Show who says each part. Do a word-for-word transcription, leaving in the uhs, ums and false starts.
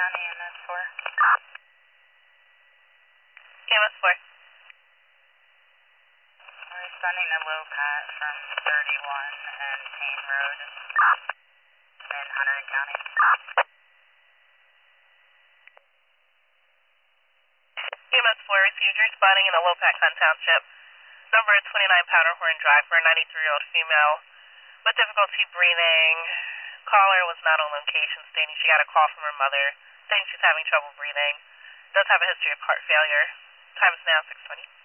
Speaker 1: County E M S four.
Speaker 2: E M S four.
Speaker 1: We're responding to low pat from thirty-one and Payne Road in Hunter County.
Speaker 2: E M S four received. You're responding in the Low Pac Township. Number twenty-nine Powderhorn Drive for a ninety-three-year-old female with difficulty breathing. Caller was not on location, stating she got a call from her mother, stating she's having trouble breathing. Does have a history of heart failure. Time is now six twenty.